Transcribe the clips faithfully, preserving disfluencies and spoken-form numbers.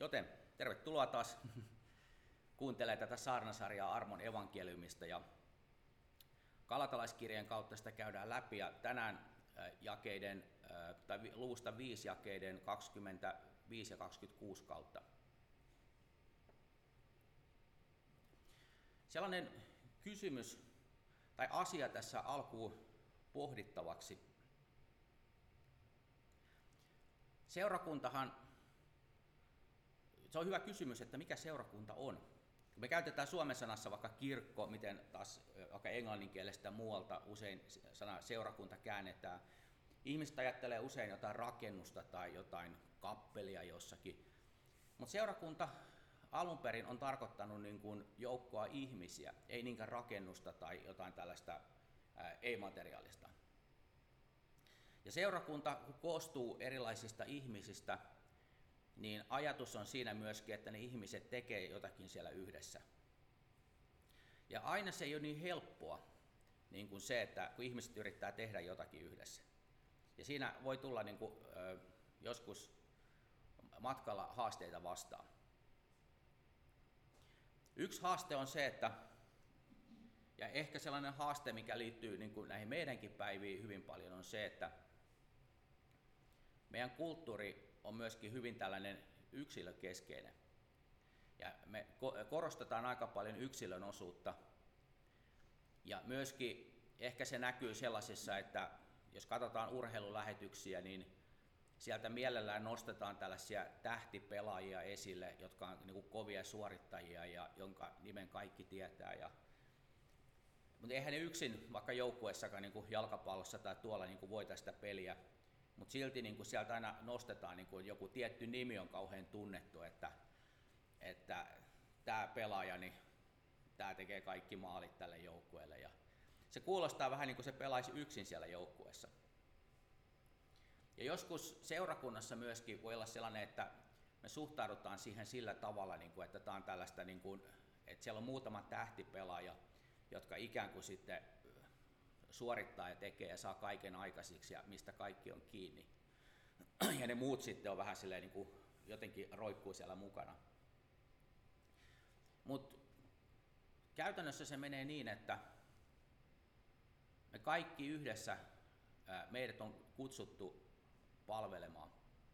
Joten tervetuloa taas kuuntelemaan tätä saarnasarjaa Armon evankeliumista ja Galatalaiskirjeen kautta sitä käydään läpi ja tänään jakeiden, tai luvusta viisi jakeiden kaksikymmentäviisi ja kaksikymmentäkuusi kautta. Sellainen kysymys tai asia tässä alkuun pohdittavaksi. Seurakuntahan, se on hyvä kysymys, että mikä seurakunta on. Me käytetään suomen sanassa vaikka kirkko, miten taas vaikka englanninkielestä muualta usein sana seurakunta käännetään. Ihmiset ajattelee usein jotain rakennusta tai jotain kappelia jossakin, mutta seurakunta alun perin on tarkoittanut niin kuin joukkoa ihmisiä, ei niinkään rakennusta tai jotain tällaista ää, ei-materiaalista. Ja seurakunta koostuu erilaisista ihmisistä, niin ajatus on siinä myöskin, että ne ihmiset tekee jotakin siellä yhdessä. Ja aina se ei ole niin helppoa, niin kuin se, että kun ihmiset yrittää tehdä jotakin yhdessä. Ja siinä voi tulla niin kuin, ö, joskus matkalla haasteita vastaan. Yksi haaste on se, että, ja ehkä sellainen haaste, mikä liittyy niin kuin näihin meidänkin päiviin hyvin paljon, on se, että meidän kulttuuri on myöskin hyvin tällainen yksilökeskeinen. Ja me korostetaan aika paljon yksilön osuutta. Ja myöskin ehkä se näkyy sellaisissa, että jos katsotaan urheilulähetyksiä, niin sieltä mielellään nostetaan tällaisia tähtipelaajia esille, jotka on niin kuin kovia suorittajia ja jonka nimen kaikki tietää. Ja, mutta eihän ne yksin vaikka joukkueessakaan niin kuin jalkapallossa tai tuolla niin kuin voita sitä peliä. Mutta silti niin kun sieltä aina nostetaan, niin kun joku tietty nimi on kauhean tunnettu, että, että tämä pelaaja, niin tämä tekee kaikki maalit tälle joukkueelle. Ja se kuulostaa vähän niin kuin se pelaisi yksin siellä joukkueessa. Ja joskus seurakunnassa myöskin voi olla sellainen, että me suhtaudutaan siihen sillä tavalla, niin kuin, että tämä on tällaista, niin kuin, että siellä on muutama tähtipelaaja, jotka ikään kuin sitten suorittaa ja tekee ja saa kaiken aikaisiksi ja mistä kaikki on kiinni. Ja ne muut sitten on vähän silleen niin kuin jotenkin roikkuu siellä mukana. Mutta käytännössä se menee niin, että me kaikki yhdessä, meidät on kutsuttu palvelemaan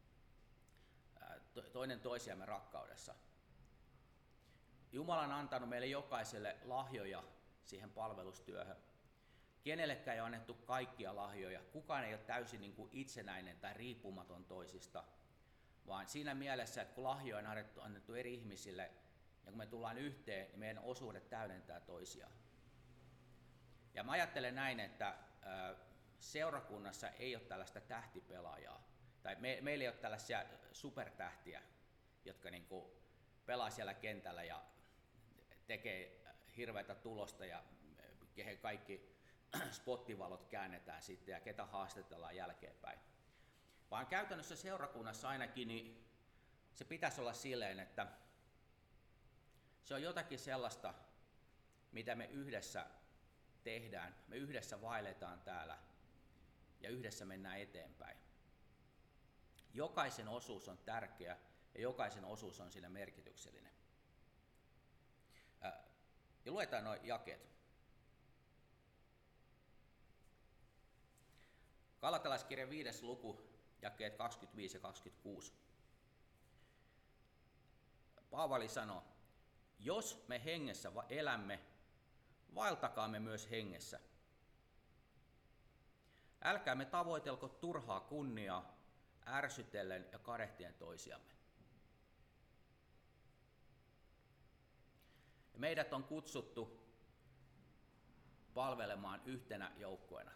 toinen toisiamme rakkaudessa. Jumala on antanut meille jokaiselle lahjoja siihen palvelustyöhön. Kenellekään ei ole annettu kaikkia lahjoja. Kukaan ei ole täysin niin kuin itsenäinen tai riippumaton toisista, vaan siinä mielessä, että kun lahjoja on annettu, annettu eri ihmisille, ja kun me tullaan yhteen, niin meidän osuudet täydentää toisiaan. Ja mä ajattelen näin, että seurakunnassa ei ole tällaista tähtipelaajaa, tai me, meillä ei ole tällaisia supertähtiä, jotka niin kuin pelaa siellä kentällä ja tekee hirveätä tulosta, ja kehen kaikki spottivalot käännetään sitten ja ketä haastatellaan jälkeenpäin. Vaan käytännössä seurakunnassa ainakin niin se pitäisi olla silleen, että se on jotakin sellaista, mitä me yhdessä tehdään, me yhdessä vaelletaan täällä ja yhdessä mennään eteenpäin. Jokaisen osuus on tärkeä ja jokaisen osuus on siinä merkityksellinen. Ja luetaan nuo jakeet. Galatalaiskirjan viides luku, jakeet kaksikymmentäviisi ja kaksikymmentäkuusi. Paavali sanoo, jos me hengessä elämme, vaeltakaamme myös hengessä. Älkäämme tavoitelko turhaa kunniaa, ärsytellen ja kadehtien toisiamme. Meidät on kutsuttu palvelemaan yhtenä joukkueena.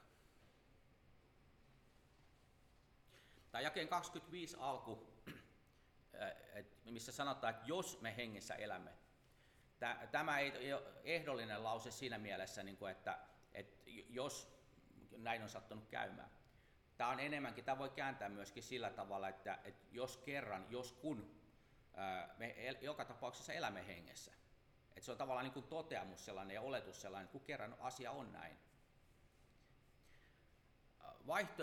Tämä jakeen kaksikymmentäviisi alku, missä sanotaan, että jos me hengessä elämme. Tämä ei ole ehdollinen lause siinä mielessä, että jos näin on sattunut käymään. Tämä on enemmänkin, tämä voi kääntää myöskin sillä tavalla, että jos kerran, jos kun me joka tapauksessa elämme hengessä. Että se on tavallaan niin kuin toteamus sellainen ja oletus sellainen, että kun kerran asia on näin.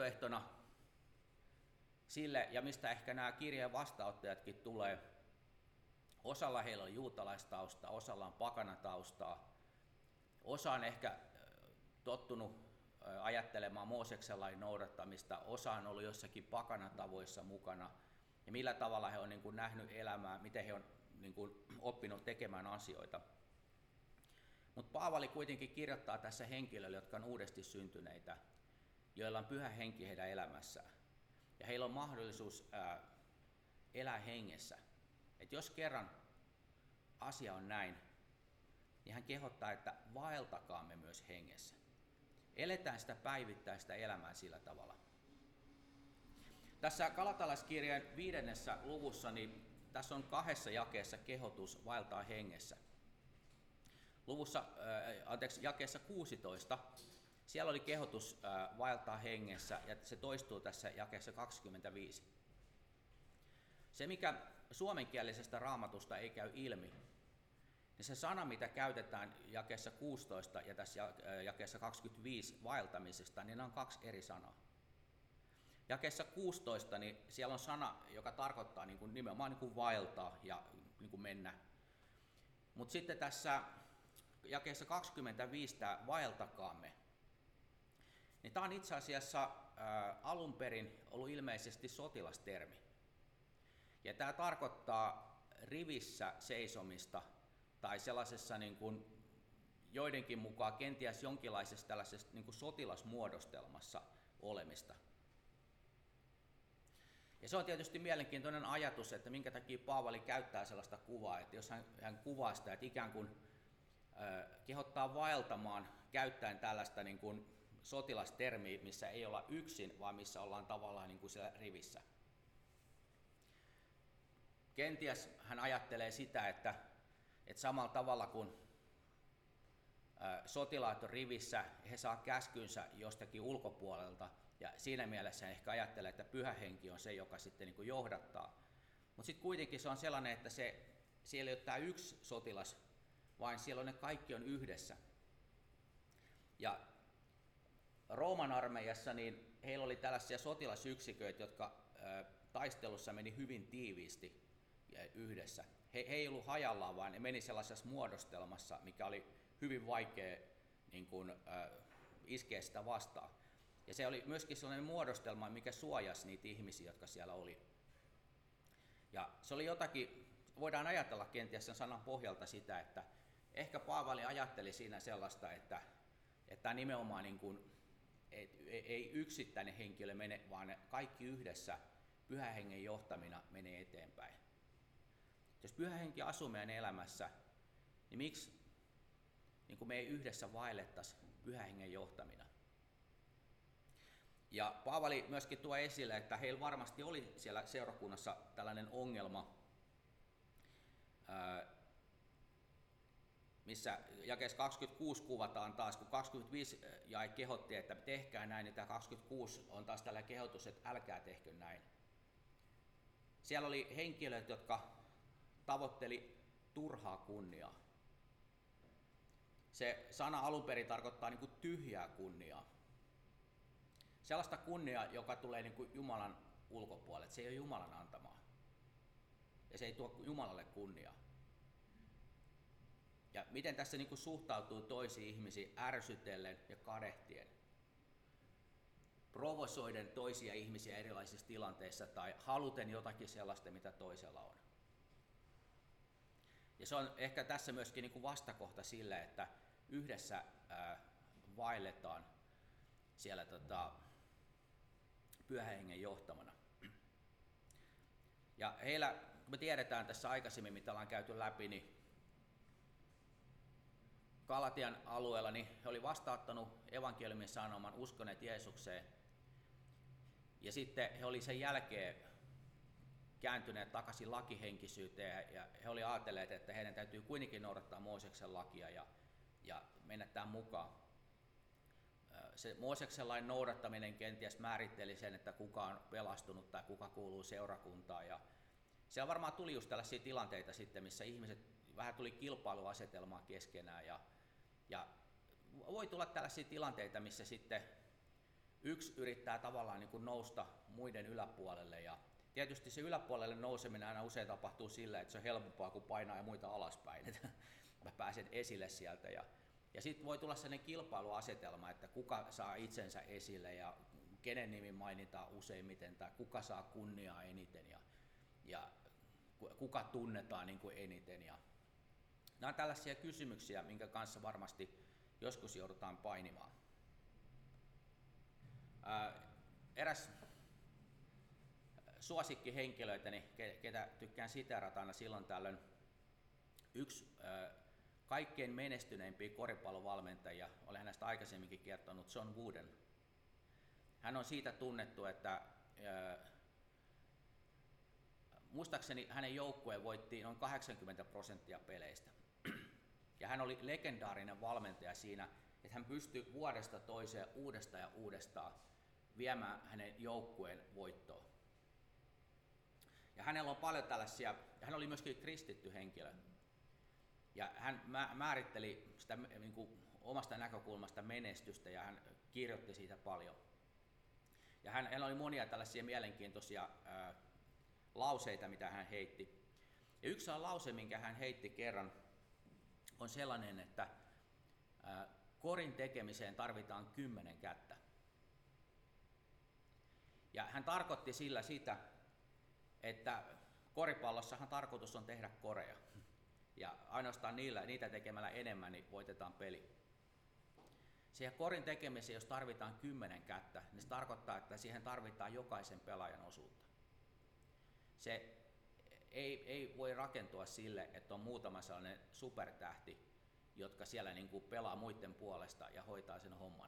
Vaihtoehtona sille, ja mistä ehkä nämä kirjeen vastaanottajatkin tulee, Osalla heillä on juutalaistaustaa, osalla on pakanataustaa, osa on ehkä tottunut ajattelemaan Mooseksen lain noudattamista, osa on ollut jossakin pakanatavoissa mukana, ja millä tavalla he on niin kuin nähnyt elämää, miten he on niin kuin oppinut tekemään asioita. Mutta Paavali kuitenkin kirjoittaa tässä henkilöille, jotka on uudesti syntyneitä, joilla on pyhä henki heidän elämässään. Ja heillä on mahdollisuus ää, elää hengessä. Et jos kerran asia on näin, niin hän kehottaa, että vaeltakaamme myös hengessä. Eletään sitä päivittäistä elämää sillä tavalla. Tässä Galatalaiskirjeen viidennessä luvussa, niin tässä on kahdessa jakeessa kehotus vaeltaa hengessä. Luvussa, äh, anteeksi, jakeessa kuusitoista, siellä oli kehotus äh, vaeltaa hengessä, ja se toistuu tässä jakeessa kaksikymmentäviisi. Se, mikä suomenkielisestä raamatusta ei käy ilmi, niin se sana, mitä käytetään jakeessa kuusitoista ja tässä jakeessa kaksikymmentäviisi vaeltamisesta, niin ne on kaksi eri sanaa. Jakeessa kuusitoista, niin siellä on sana, joka tarkoittaa niin kuin nimenomaan niin kuin vaeltaa ja niin kuin mennä. Mutta sitten tässä jakeessa kaksikymmentäviisi tämä vaeltakaamme, niin tämä on itse asiassa ää, alun perin ollut ilmeisesti sotilastermi. Ja tämä tarkoittaa rivissä seisomista tai sellaisessa niin kuin joidenkin mukaan kenties jonkinlaisessa tällaisessa niin kuin sotilasmuodostelmassa olemista. Ja se on tietysti mielenkiintoinen ajatus, että minkä takia Paavali käyttää sellaista kuvaa, että jos hän, hän kuvaa sitä, että ikään kuin äh, kehottaa vaeltamaan käyttäen tällaista niin kuin sotilastermiä, missä ei olla yksin, vaan missä ollaan tavallaan niin kuin siellä rivissä. Kenties hän ajattelee sitä, että, että samalla tavalla kuin äh, sotilaat on rivissä, he saa käskynsä jostakin ulkopuolelta, ja siinä mielessä ehkä ajattelee, että pyhä henki on se, joka sitten niin kuin johdattaa. Mutta sitten kuitenkin se on sellainen, että se, siellä ei ole tämä yksi sotilas, vaan siellä on ne kaikki on yhdessä. Ja Rooman armeijassa niin heillä oli tällaisia sotilasyksiköitä, jotka ä, taistelussa meni hyvin tiiviisti yhdessä. He, he ei ollut hajallaan, vaan ne meni sellaisessa muodostelmassa, mikä oli hyvin vaikea niin kuin, ä, iskeä sitä vastaan. Ja se oli myöskin sellainen muodostelma, mikä suojasi niitä ihmisiä, jotka siellä oli. Ja se oli jotakin, voidaan ajatella kenties sen sanan pohjalta sitä, että ehkä Paavali ajatteli siinä sellaista, että, että nimenomaan niin kuin, ei, ei yksittäinen henkilö mene, vaan ne kaikki yhdessä pyhän hengen johtamina menee eteenpäin. Jos pyhä henki asuu meidän elämässä, niin miksi niin kuin me ei yhdessä vaellettaisi pyhän hengen johtamina? Ja Paavali myöskin tuo esille, että heillä varmasti oli siellä seurakunnassa tällainen ongelma, missä jakeessa kaksikymmentäkuusi kuvataan taas, kun kaksikymmentäviisi jae kehotti, että tehkää näin, niin tämä kaksikymmentäkuusi on taas tällä kehotus, että älkää tehkö näin. Siellä oli henkilöt, jotka tavoitteli turhaa kunniaa. Se sana alun perin tarkoittaa niin kuin tyhjää kunniaa. Sellaista kunniaa, joka tulee niin kuin Jumalan ulkopuolelle, se ei ole Jumalan antamaa. Ja se ei tuo Jumalalle kunniaa. Ja miten tässä niin kuin suhtautuu toisiin ihmisiin ärsytellen ja kadehtien, provosoiden toisia ihmisiä erilaisissa tilanteissa tai haluten jotakin sellaista, mitä toisella on. Ja se on ehkä tässä myöskin niin kuin vastakohta sille, että yhdessä ää, vaelletaan siellä tota, pyhän hengen johtamana. Ja heillä, kun me tiedetään tässä aikaisemmin, mitä ollaan käyty läpi, niin Galatian alueella niin he oli vastaanottanut evankeliumin sanoman, uskoneet Jeesukseen. Ja sitten he oli sen jälkeen kääntyneet takaisin lakihenkisyyteen ja he oli ajatelleet, että heidän täytyy kuitenkin noudattaa Mooseksen lakia ja, ja mennä tämän mukaan. Se Mooseksen lain noudattaminen kenties määritteli sen, että kuka on pelastunut tai kuka kuuluu seurakuntaan. Ja siellä varmaan tuli just tällaisia tilanteita sitten, missä ihmiset vähän tuli kilpailuasetelmaa keskenään. Ja, ja voi tulla tällaisia tilanteita, missä sitten yksi yrittää tavallaan niin kuin nousta muiden yläpuolelle ja, tietysti se yläpuolelle nouseminen aina usein tapahtuu sillä, että se on helpompaa kuin painaa ja muita alaspäin, että mä pääsen esille sieltä. Ja, ja sitten voi tulla sellainen kilpailuasetelma, että kuka saa itsensä esille ja kenen nimi mainitaan useimmiten tai kuka saa kunniaa eniten ja, ja kuka tunnetaan niin kuin eniten. Ja nämä on tällaisia kysymyksiä, minkä kanssa varmasti joskus joudutaan painimaan. Ää, eräs suosikkihenkilöitäni, ketä tykkään siteerata aina silloin tällöin, yksi ää, kaikkein menestyneimpiä koripallovalmentajia, olen hänestä aikaisemminkin kertonut, John Wooden. Hän on siitä tunnettu, että ää, muistaakseni hänen joukkueen voitti noin kahdeksankymmentä prosenttia peleistä. Ja hän oli legendaarinen valmentaja siinä, että hän pystyi vuodesta toiseen uudestaan ja uudestaan viemään hänen joukkueen voittoon. Ja hänellä on paljon tällaisia, hän oli myöskin kristitty henkilö. Ja hän määritteli sitä niin kuin omasta näkökulmasta menestystä ja hän kirjoitti siitä paljon. Ja hän, hänellä oli monia tällaisia mielenkiintoisia ää, lauseita, mitä hän heitti. Ja yksi lause, minkä hän heitti kerran, on sellainen, että ää, korin tekemiseen tarvitaan kymmenen kättä. Ja hän tarkoitti sillä sitä, että koripallossahan tarkoitus on tehdä koreja. Ja ainoastaan niillä, niitä tekemällä enemmän, niin voitetaan peli. Siihen korin tekemiseen, jos tarvitaan kymmenen kättä, niin se tarkoittaa, että siihen tarvitaan jokaisen pelaajan osuutta. Se ei, ei voi rakentua sille, että on muutama sellainen supertähti, jotka siellä niin kuin pelaa muiden puolesta ja hoitaa sen homman.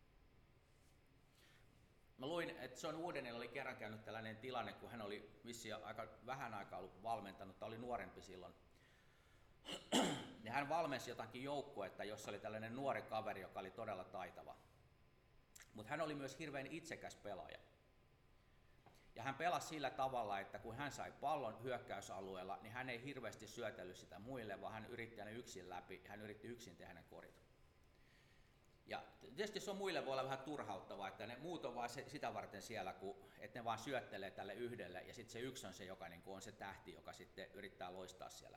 Mä luin, että John Woodenilla oli kerran käynyt tällainen tilanne, kun hän oli vissiin aika vähän aikaa ollut valmentanut, tai oli nuorempi silloin. Ja hän valmensi jotakin joukkuetta, jossa oli tällainen nuori kaveri, joka oli todella taitava. Mutta hän oli myös hirveän itsekäs pelaaja. Ja hän pelasi sillä tavalla, että kun hän sai pallon hyökkäysalueella, niin hän ei hirveästi syötellyt sitä muille, vaan hän yritti ne yksin läpi, hän yritti yksin tehdä ne korit. Ja tietysti se on muille voi olla vähän turhauttavaa, että ne muut on vaan se, sitä varten siellä, kun, että ne vaan syöttelee tälle yhdelle, ja sitten se yksi on se, joka niin on se tähti, joka sitten yrittää loistaa siellä.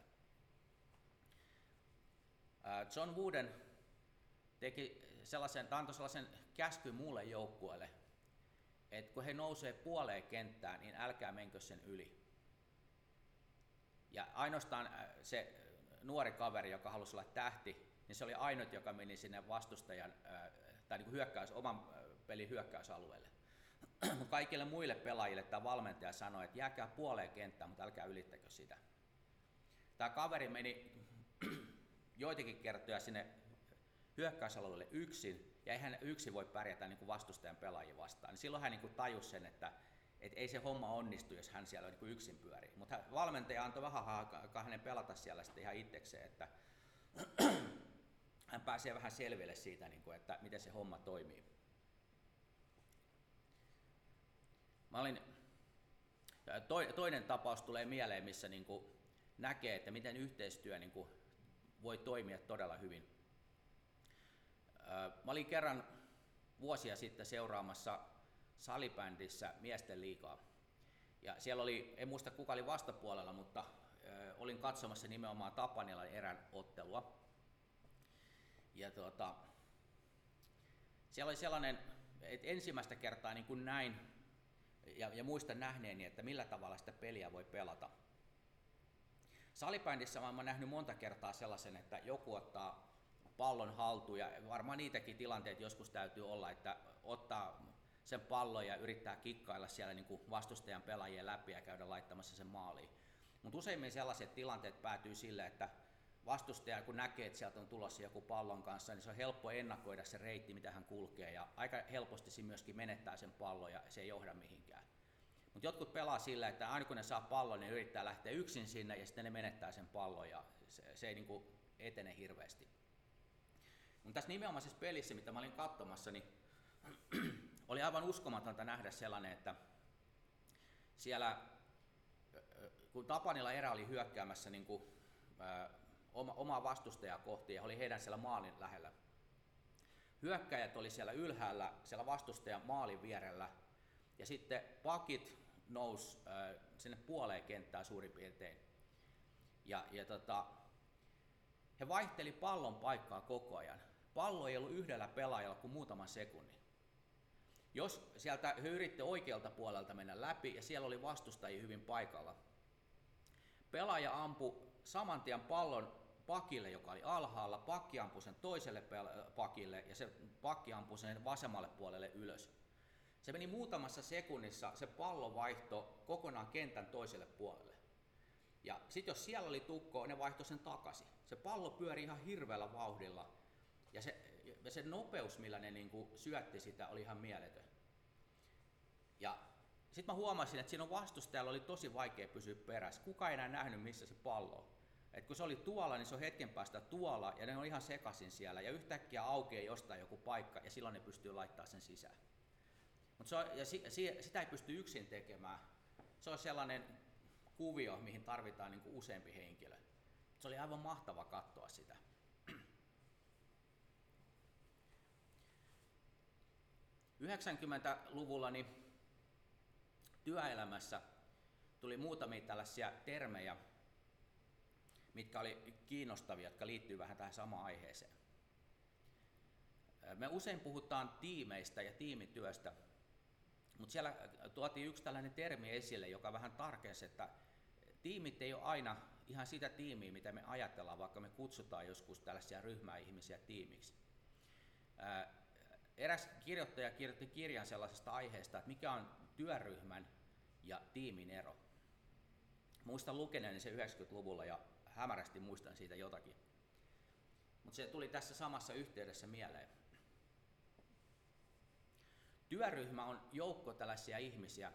John Wooden teki sellaisen, antoi sellaisen käskyn muulle joukkueelle, että kun he nousee puoleen kenttään, niin älkää menkö sen yli. Ja ainoastaan se nuori kaveri, joka halusi olla tähti, niin se oli ainut, joka meni sinne vastustajan tai niin hyökkäys, oman pelin hyökkäysalueelle. Kaikille muille pelaajille tämä valmentaja sanoi, että jääkää puoleen kenttään, mutta älkää ylittäkö sitä. Tämä kaveri meni joitakin kertoja sinne hyökkäysalueelle yksin, ja eihän yksin voi pärjätä niin kuin vastustajan pelaajia vastaan. Niin silloin hän niin kuin tajusi sen, että, että ei se homma onnistu, jos hän siellä niin kuin yksin pyörii. Mutta valmentaja antoi vähän aikaa hänen pelata siellä sitten ihan itsekseen, että hän pääsee vähän selville siitä, niin kuin, että miten se homma toimii. Mä olin, toinen tapaus tulee mieleen, missä niin kuin näkee, että miten yhteistyö niin kuin voi toimia todella hyvin. Mä olin kerran vuosia sitten seuraamassa salibändissä miesten liigaa. Ja siellä oli, en muista kuka oli vastapuolella, mutta olin katsomassa nimenomaan Tapanilan erän ottelua. Ja tuota, siellä oli sellainen, että ensimmäistä kertaa niin kuin näin, ja, ja muistan nähneeni, että millä tavalla sitä peliä voi pelata. Salibändissä mä oon nähnyt monta kertaa sellaisen, että joku ottaa pallon haltuun, ja varmaan niitäkin tilanteita joskus täytyy olla, että ottaa sen pallon ja yrittää kikkailla siellä niin kuin vastustajan pelaajien läpi ja käydä laittamassa sen maaliin. Mutta useimmin sellaiset tilanteet päätyy sille, että vastustaja kun näkee, että sieltä on tulossa joku pallon kanssa, niin se on helppo ennakoida se reitti, mitä hän kulkee, ja aika helposti se myöskin menettää sen pallon ja se ei johda mihinkään. Mutta jotkut pelaa sillä, että aina kun ne saa pallon, niin yrittää lähteä yksin sinne ja sitten ne menettää sen pallon ja se, se ei niin kuin etene hirveästi. Mutta tässä nimenomaisessa pelissä, mitä mä olin katsomassa, niin oli aivan uskomatonta nähdä sellainen, että siellä kun Tapanila erä oli hyökkäämässä niin kuin, ää, oma, omaa vastustajaa kohti ja oli heidän siellä maalin lähellä. Hyökkäjät oli siellä ylhäällä, siellä vastustajan maalin vierellä, ja sitten pakit nousi äh, sinne puoleen kenttää suurin piirtein. Ja, ja tota, he vaihteli pallon paikkaa koko ajan. Pallo ei ollut yhdellä pelaajalla kuin muutaman sekunnin. Jos sieltä he yritti oikealta puolelta mennä läpi ja siellä oli vastustajia hyvin paikalla, pelaaja ampui saman tien pallon pakille, joka oli alhaalla, pakki ampui sen toiselle pakille ja se pakki ampui sen vasemmalle puolelle ylös. Se meni muutamassa sekunnissa, se pallo vaihtoi kokonaan kentän toiselle puolelle. Ja sitten jos siellä oli tukko, ne vaihtoi sen takaisin. Se pallo pyöri ihan hirveällä vauhdilla ja se, ja se nopeus, millä ne niinku syötti sitä, oli ihan mieletön. Ja sitten mä huomasin, että siinä on vastustajalla oli tosi vaikea pysyä perässä. Kuka ei enää nähnyt, missä se pallo on. Et kun se oli tuolla, niin se on hetken päästä tuolla ja ne on ihan sekaisin siellä ja yhtäkkiä aukeaa jostain joku paikka ja silloin ne pystyy laittamaan sen sisään. Mut se on, ja si, si, sitä ei pysty yksin tekemään. Se on sellainen kuvio, mihin tarvitaan niin kuin useampi henkilö. Se oli aivan mahtava katsoa sitä. yhdeksänkymmentäluvulla niin työelämässä tuli muutamia tällaisia termejä, mitkä oli kiinnostavia, jotka liittyy vähän tähän samaan aiheeseen. Me usein puhutaan tiimeistä ja tiimityöstä, mutta siellä tuotiin yksi tällainen termi esille, joka vähän tarkensi, että tiimit ei ole aina ihan sitä tiimiä, mitä me ajatellaan, vaikka me kutsutaan joskus tällaisia ryhmäihmisiä tiimiksi. Eräs kirjoittaja kirjoitti kirjan sellaisesta aiheesta, että mikä on työryhmän ja tiimin ero. Muistan lukeneeni se yhdeksänkymmentäluvulla ja hämärästi muistan siitä jotakin. Mutta se tuli tässä samassa yhteydessä mieleen. Työryhmä on joukko tällaisia ihmisiä,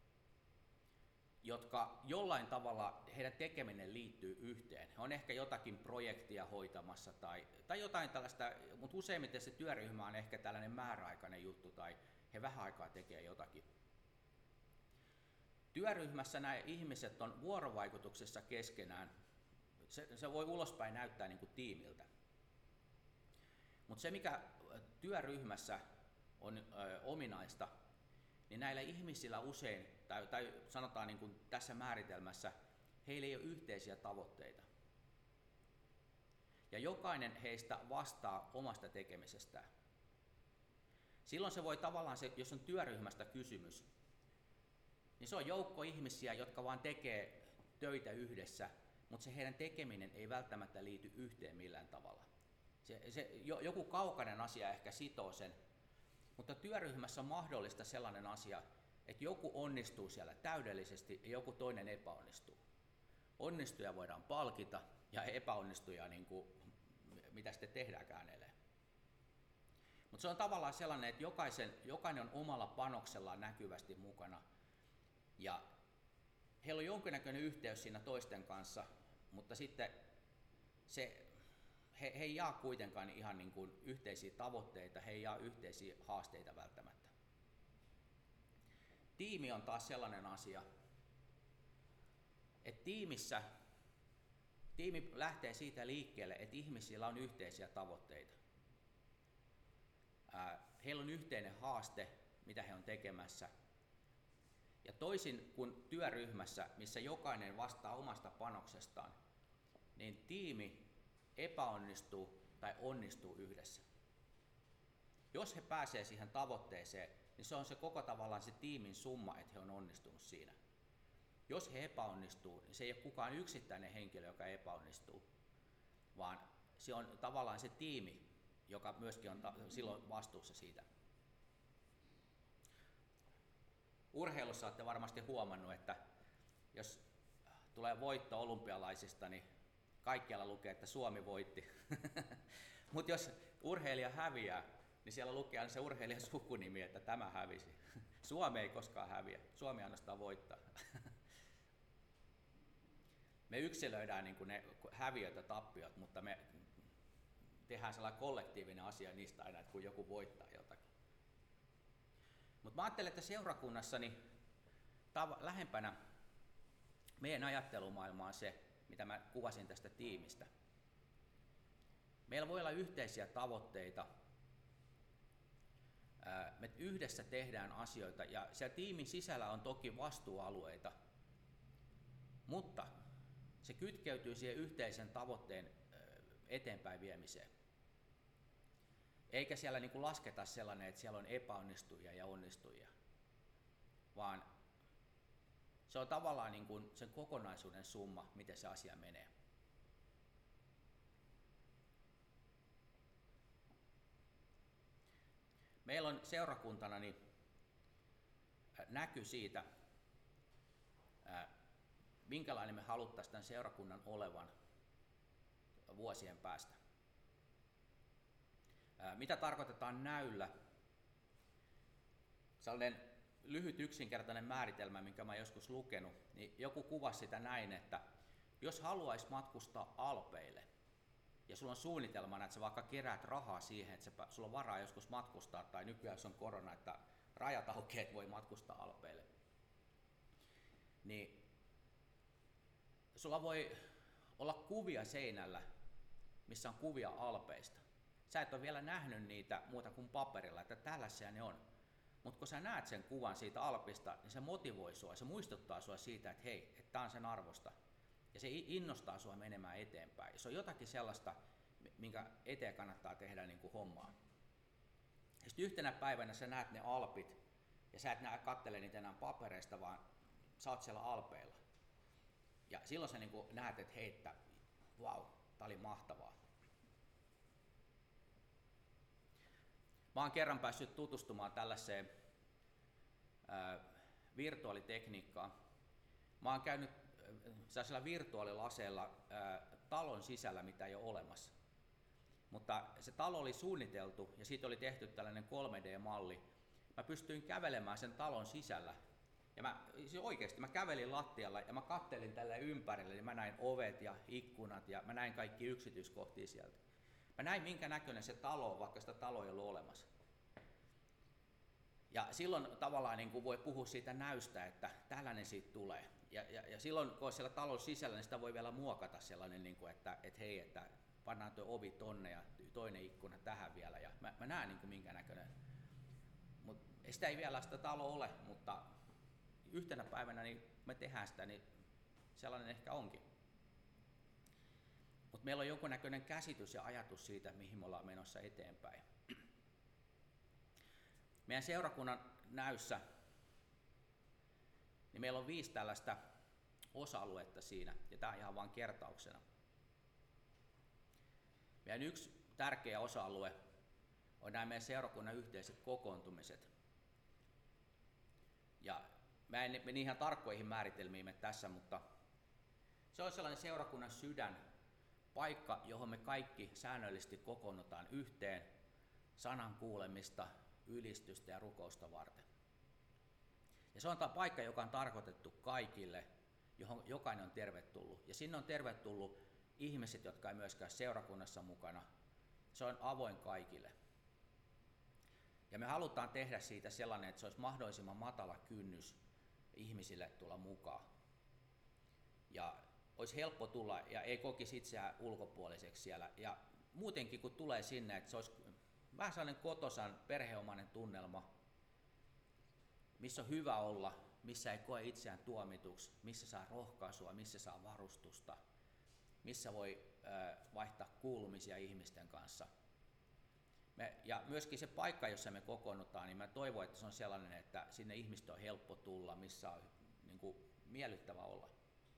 jotka jollain tavalla heidän tekeminen liittyy yhteen. He on ehkä jotakin projektia hoitamassa tai, tai jotain tällaista, mutta useimmiten se työryhmä on ehkä tällainen määräaikainen juttu tai he vähän aikaa tekee jotakin. Työryhmässä nämä ihmiset on vuorovaikutuksessa keskenään. Se, se voi ulospäin näyttää niin kuin tiimiltä. Mutta se mikä työryhmässä on ö, ominaista, niin näillä ihmisillä usein, tai, tai sanotaan niin kuin tässä määritelmässä, heillä ei ole yhteisiä tavoitteita. Ja jokainen heistä vastaa omasta tekemisestään. Silloin se voi tavallaan, se, jos on työryhmästä kysymys, niin se on joukko ihmisiä, jotka vaan tekee töitä yhdessä, mutta se heidän tekeminen ei välttämättä liity yhteen millään tavalla. Se, se, joku kaukainen asia ehkä sitoo sen, mutta työryhmässä on mahdollista sellainen asia, että joku onnistuu siellä täydellisesti ja joku toinen epäonnistuu. Onnistuja voidaan palkita ja epäonnistuja, niin kuin, mitä sitten tehdäänkään eleen. Mutta se on tavallaan sellainen, että jokaisen, jokainen on omalla panoksellaan näkyvästi mukana. Ja heillä on jonkinnäköinen yhteys siinä toisten kanssa, mutta sitten se, he, he ei jaa kuitenkaan ihan niin kuin yhteisiä tavoitteita, he ei jaa yhteisiä haasteita välttämättä. Tiimi on taas sellainen asia, että tiimissä, tiimi lähtee siitä liikkeelle, että ihmisillä on yhteisiä tavoitteita. Ää, heillä on yhteinen haaste, mitä he on tekemässä. Ja toisin kuin työryhmässä, missä jokainen vastaa omasta panoksestaan, niin tiimi epäonnistuu tai onnistuu yhdessä. Jos he pääsee siihen tavoitteeseen, niin se on se koko tavallaan se tiimin summa, että he on onnistunut siinä. Jos he epäonnistuu, niin se ei ole kukaan yksittäinen henkilö, joka epäonnistuu, vaan se on tavallaan se tiimi, joka myöskin on silloin vastuussa siitä. Urheilussa olette varmasti huomannut, että jos tulee voitto olympialaisista, niin kaikkialla lukee, että Suomi voitti. Mutta jos urheilija häviää, niin siellä lukee aina se urheilijan sukunimi, että tämä hävisi. Suomi ei koskaan häviä, Suomi ainoastaan voittaa. Me yksilöidään niin kuin ne häviöt ja tappiot, mutta me tehdään sellainen kollektiivinen asia niistä aina, että kun joku voittaa jotakin. Mutta mä ajattelen, että seurakunnassani tav- lähempänä meidän ajattelumaailmaa on se, mitä mä kuvasin tästä tiimistä. Meillä voi olla yhteisiä tavoitteita, Me yhdessä tehdään asioita ja siellä tiimin sisällä on toki vastuualueita, mutta se kytkeytyy siihen yhteisen tavoitteen eteenpäin viemiseen. Eikä siellä niin kuin lasketa sellainen, että siellä on epäonnistujia ja onnistujia, vaan se on tavallaan niin kuin sen kokonaisuuden summa, miten se asia menee. Meillä on seurakuntana niin näky siitä, minkälainen me haluttaisiin tämän seurakunnan olevan vuosien päästä. Mitä tarkoitetaan näyllä? Sellainen lyhyt yksinkertainen määritelmä, minkä mä joskus lukenut, niin joku kuvasi sitä näin, että jos haluaisi matkustaa Alpeille, ja sulla on suunnitelmana, että sä vaikka keräät rahaa siihen, että sä, sulla on varaa joskus matkustaa, tai nykyään jos on korona, että rajat aukeaa, että voi matkustaa Alpeille, niin sulla voi olla kuvia seinällä, missä on kuvia Alpeista. Sä et ole vielä nähnyt niitä muuta kuin paperilla, että tällaisia ne on. Mutta kun sä näet sen kuvan siitä Alpista, niin se motivoi sua, se muistuttaa sua siitä, että hei, että tää on sen arvosta. Ja se innostaa sua menemään eteenpäin. Ja se on jotakin sellaista, minkä eteen kannattaa tehdä niin kuin hommaa. Ja sitten yhtenä päivänä sä näet ne Alpit, ja sä et nää kattele niitä enää papereista, vaan sä oot siellä Alpeilla. Ja silloin sä niin kuin näet, että hei, että vau, tää oli mahtavaa. Mä oon kerran päässyt tutustumaan tällaiseen ää, virtuaalitekniikkaan. Mä oon käynyt sellaisella virtuaalilaseella ää, talon sisällä, mitä ei ole olemassa. Mutta se talo oli suunniteltu ja siitä oli tehty tällainen kolme D-malli. Mä pystyin kävelemään sen talon sisällä. Ja mä, siis oikeasti mä kävelin lattialla ja mä kattelin tälle ympärille, niin mä näin ovet ja ikkunat ja mä näin kaikki yksityiskohtia sieltä. Mä näin minkä näköinen se talo on, vaikka sitä taloa ei ollut olemassa. Ja silloin tavallaan niin kuin voi puhua siitä näystä, että tällainen siitä tulee. Ja, ja, ja silloin kun on siellä talon sisällä, niin sitä voi vielä muokata sellainen, niin kuin, että, että hei, että pannaan tuo ovi tonne ja toinen ikkuna tähän vielä. Ja mä, mä näen niin kuin minkä näköinen. Mut sitä ei vielä sitä taloa ole, mutta yhtenä päivänä niin me tehdään sitä, niin sellainen ehkä onkin. Mutta meillä on jonkunnäköinen käsitys ja ajatus siitä, mihin me ollaan menossa eteenpäin. Meidän seurakunnan näyssä, niin meillä on viisi tällaista osa-aluetta siinä, ja tämä on ihan vain kertauksena. Meidän yksi tärkeä osa-alue on nämä meidän seurakunnan yhteiset kokoontumiset. Ja mä en mene ihan tarkkoihin määritelmiin tässä, mutta se on sellainen seurakunnan sydän, paikka, johon me kaikki säännöllisesti kokoonnutaan yhteen sanan kuulemista, ylistystä ja rukousta varten. Ja se on tämä paikka, joka on tarkoitettu kaikille, johon jokainen on tervetullut. Ja sinne on tervetullut ihmiset, jotka ei myöskään seurakunnassa mukana. Se on avoin kaikille. Ja me halutaan tehdä siitä sellainen, että se olisi mahdollisimman matala kynnys ihmisille tulla mukaan. Ja olisi helppo tulla ja ei kokisi itseään ulkopuoliseksi siellä. Ja muutenkin kun tulee sinne, että se olisi vähän sellainen kotosan, perheomainen tunnelma, missä on hyvä olla, missä ei koe itseään tuomituksi, missä saa rohkaisua, missä saa varustusta, missä voi äh, vaihtaa kuulumisia ihmisten kanssa. Me, ja myöskin se paikka, jossa me kokoonnutaan, niin mä toivon, että se on sellainen, että sinne ihmisten on helppo tulla, missä on niin kuin, miellyttävä olla.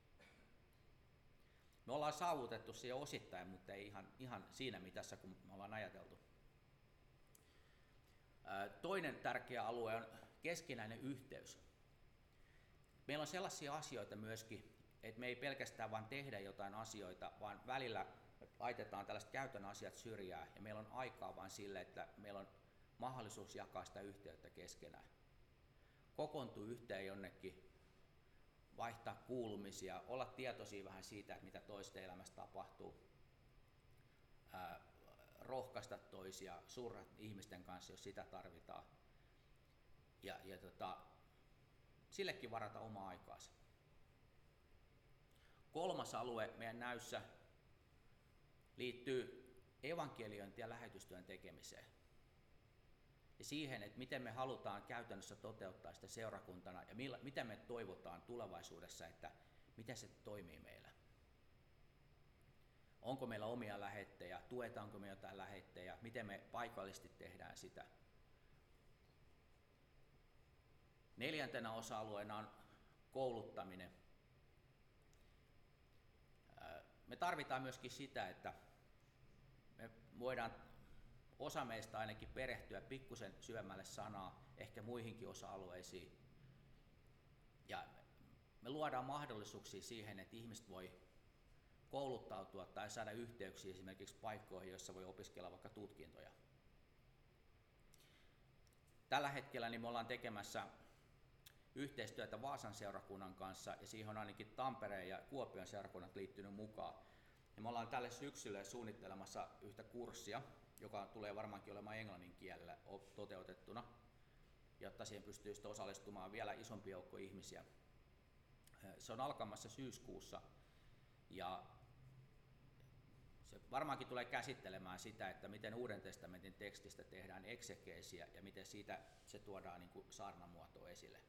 Me ollaan saavutettu se jo osittain, mutta ei ihan, ihan siinä mitassa, kun me ollaan ajateltu. Toinen tärkeä alue on keskinäinen yhteys. Meillä on sellaisia asioita myöskin, että me ei pelkästään vain tehdä jotain asioita, vaan välillä laitetaan tällaiset käytön asiat syrjään ja meillä on aikaa vain sille, että meillä on mahdollisuus jakaa sitä yhteyttä keskenään. Kokoontua yhteen jonnekin, vaihtaa kuulumisia, olla tietoisia vähän siitä, että mitä toisten elämässä tapahtuu, ää, rohkaista toisia, surra ihmisten kanssa, jos sitä tarvitaan. Ja, ja tota, sillekin varata oma aikaansa. Kolmas alue meidän näyssä liittyy evankeliointi- ja lähetystyön tekemiseen. ja siihen, että miten me halutaan käytännössä toteuttaa sitä seurakuntana ja millä, miten me toivotaan tulevaisuudessa, että miten se toimii meillä. Onko meillä omia lähettejä, tuetaanko me jotain lähettejä, miten me paikallisesti tehdään sitä. Neljäntenä osa-alueena on kouluttaminen. Me tarvitaan myöskin sitä, että me voidaan osa meistä ainakin perehtyä pikkusen syvemmälle sanaa, ehkä muihinkin osa-alueisiin. Ja me luodaan mahdollisuuksia siihen, että ihmiset voi kouluttautua tai saada yhteyksiä esimerkiksi paikkoihin, joissa voi opiskella vaikka tutkintoja. Tällä hetkellä niin me ollaan tekemässä yhteistyötä Vaasan seurakunnan kanssa, ja siihen on ainakin Tampereen ja Kuopion seurakunnat liittynyt mukaan. Ja me ollaan tälle syksylle suunnittelemassa yhtä kurssia, joka tulee varmaankin olemaan englannin kielellä toteutettuna, jotta siihen pystyy osallistumaan vielä isompi joukko ihmisiä. Se on alkamassa syyskuussa, ja se varmaankin tulee käsittelemään sitä, että miten Uuden testamentin tekstistä tehdään eksegeesiä ja miten siitä se tuodaan niin kuin saarnamuotoon esille.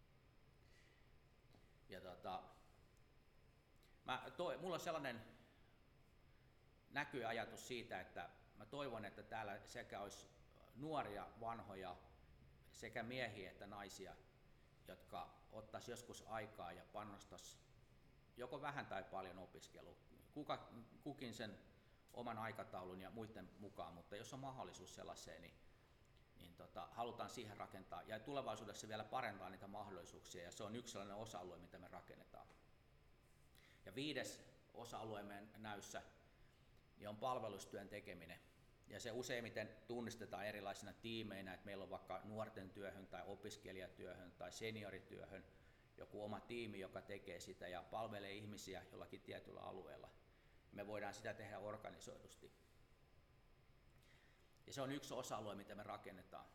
Ja tota, mä toi, mulla on sellainen näky ja ajatus siitä, että mä toivon, että täällä sekä olisi nuoria, vanhoja, sekä miehiä että naisia, jotka ottaisi joskus aikaa ja panostaisi joko vähän tai paljon opiskeluun. Kuka, kukin sen oman aikataulun ja muiden mukaan, mutta jos on mahdollisuus sellaiseen, niin, niin tota, halutaan siihen rakentaa. Ja tulevaisuudessa vielä parantaa niitä mahdollisuuksia, ja se on yksi sellainen osa-alue, mitä me rakennetaan. Ja viides osa-alue meidän näyssä niin on palvelustyön tekeminen. Ja se useimmiten tunnistetaan erilaisina tiimeinä, että meillä on vaikka nuorten työhön tai opiskelijatyöhön tai seniorityöhön joku oma tiimi, joka tekee sitä ja palvelee ihmisiä jollakin tietyllä alueella. Me voidaan sitä tehdä organisoidusti. Ja se on yksi osa-alue, mitä me rakennetaan.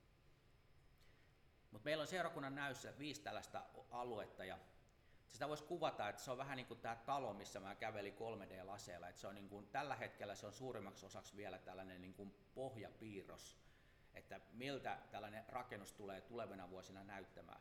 Mutta meillä on seurakunnan näyssä viisi tällaista aluetta, ja sitä voisi kuvata, että se on vähän niin kuin tämä talo, missä mä kävelin kolme D-laseilla. Että se on niin kuin, tällä hetkellä se on suurimmaksi osaksi vielä tällainen niin kuin pohjapiirros, että miltä tällainen rakennus tulee tulevina vuosina näyttämään.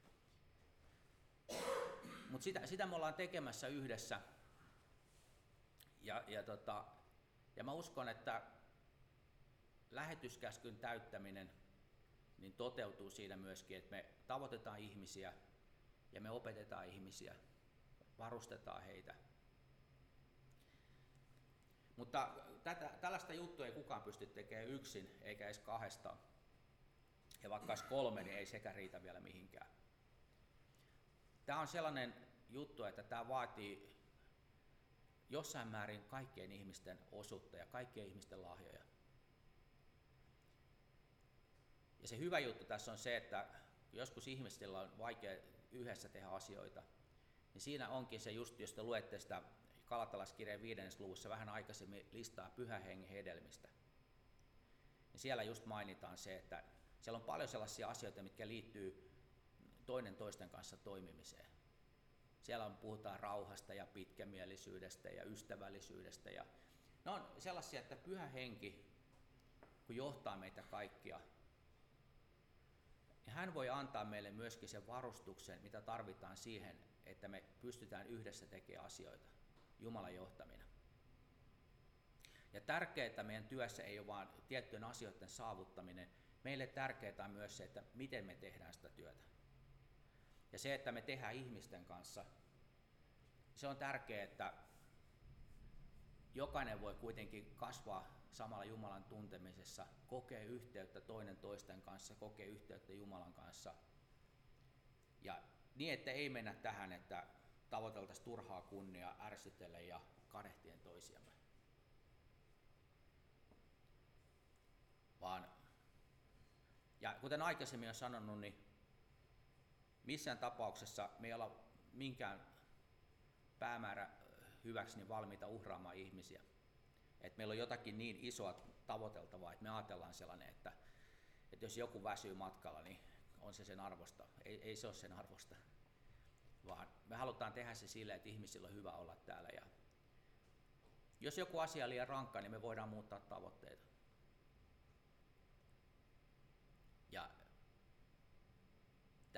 Mutta sitä, sitä me ollaan tekemässä yhdessä. Ja, ja, tota, ja mä uskon, että lähetyskäskyn täyttäminen niin toteutuu siinä myöskin, että me tavoitetaan ihmisiä ja me opetetaan ihmisiä, varustetaan heitä. Mutta tätä, tällaista juttua ei kukaan pysty tekemään yksin eikä edes kahdestaan. Ja vaikka olisi kolme, niin ei sekä riitä vielä mihinkään. Tämä on sellainen juttu, että tämä vaatii jossain määrin kaikkien ihmisten osuutta ja kaikkien ihmisten lahjoja. Ja se hyvä juttu tässä on se, että joskus ihmisillä on vaikea yhdessä tehdä asioita, niin siinä onkin se just, jos te luette sitä Galatalaiskirjeen viidennessä luvussa vähän aikaisemmin listaa Pyhän Hengen hedelmistä, niin siellä just mainitaan se, että siellä on paljon sellaisia asioita, mitkä liittyy toinen toisten kanssa toimimiseen. Siellä on, puhutaan rauhasta ja pitkämielisyydestä ja ystävällisyydestä. Ja ne on sellaisia, että Pyhä Henki, kun johtaa meitä kaikkia, niin hän voi antaa meille myöskin sen varustuksen, mitä tarvitaan siihen, että me pystytään yhdessä tekemään asioita Jumalan johtamina. Ja tärkeää meidän työssä ei ole vain tiettyjen asioiden saavuttaminen. Meille tärkeää on myös se, että miten me tehdään sitä työtä. Ja se, että me tehdään ihmisten kanssa, se on tärkeää, että jokainen voi kuitenkin kasvaa samalla Jumalan tuntemisessa, kokee yhteyttä toinen toisten kanssa, kokee yhteyttä Jumalan kanssa. Ja niin, että ei mennä tähän, että tavoiteltaisiin turhaa kunniaa, ärsytellen ja kadehtien toisiamme. Vaan, ja kuten aikaisemmin olen sanonut, niin missään tapauksessa me ei olla minkään päämäärä hyväksi niin valmiita uhraamaan ihmisiä. Et meillä on jotakin niin isoa tavoiteltavaa, että me ajatellaan sellainen, että, että jos joku väsyy matkalla, niin on se sen arvosta. Ei, ei se ole sen arvosta, vaan me halutaan tehdä se sille, että ihmisillä on hyvä olla täällä. Ja jos joku asia on liian rankka, niin me voidaan muuttaa tavoitteita.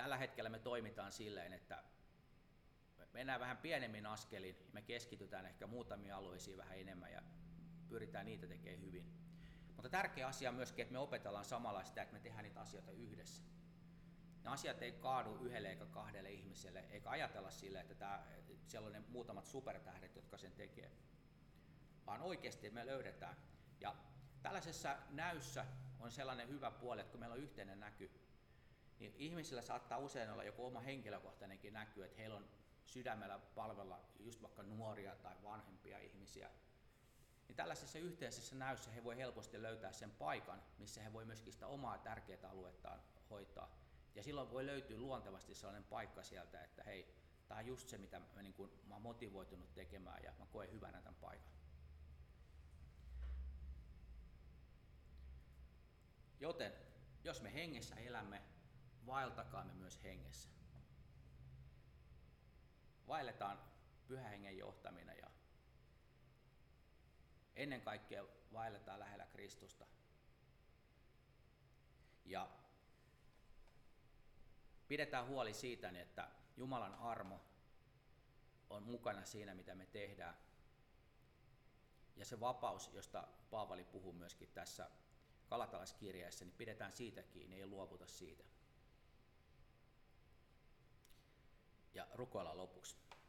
tällä hetkellä me toimitaan silleen, että mennään vähän pienemmin askelin, me keskitytään ehkä muutamiin alueisiin vähän enemmän ja pyritään niitä tekemään hyvin. Mutta tärkeä asia on myöskin, että me opetellaan samalla sitä, että me tehdään niitä asioita yhdessä. Ne asiat ei kaadu yhdelle eikä kahdelle ihmiselle, eikä ajatella sille, että tämä, siellä on ne muutamat supertähdet, jotka sen tekee, vaan oikeasti me löydetään. Ja tällaisessa näyssä on sellainen hyvä puoli, että kun meillä on yhteinen näky, niin ihmisillä saattaa usein olla joku oma henkilökohtainenkin näky, että heillä on sydämellä palvella just vaikka nuoria tai vanhempia ihmisiä. Niin tällaisessa yhteisessä näyssä he voi helposti löytää sen paikan, missä he voi myöskin sitä omaa tärkeää aluettaan hoitaa. Ja silloin voi löytyä luontevasti sellainen paikka sieltä, että hei, tämä on just se, mitä mä, niin kun, mä oon motivoitunut tekemään ja mä koen hyvänä tämän paikan. Joten jos me hengessä elämme, vaeltakaamme myös hengessä. Vaelletaan Pyhän Hengen johtamina ja ennen kaikkea vaelletaan lähellä Kristusta. Ja pidetään huoli siitä, että Jumalan armo on mukana siinä, mitä me tehdään. Ja se vapaus, josta Paavali puhuu myöskin tässä Galatalaiskirjeessä, niin pidetään siitä kiinni, ei luovuta siitä. Ja rukoillaan lopuksi.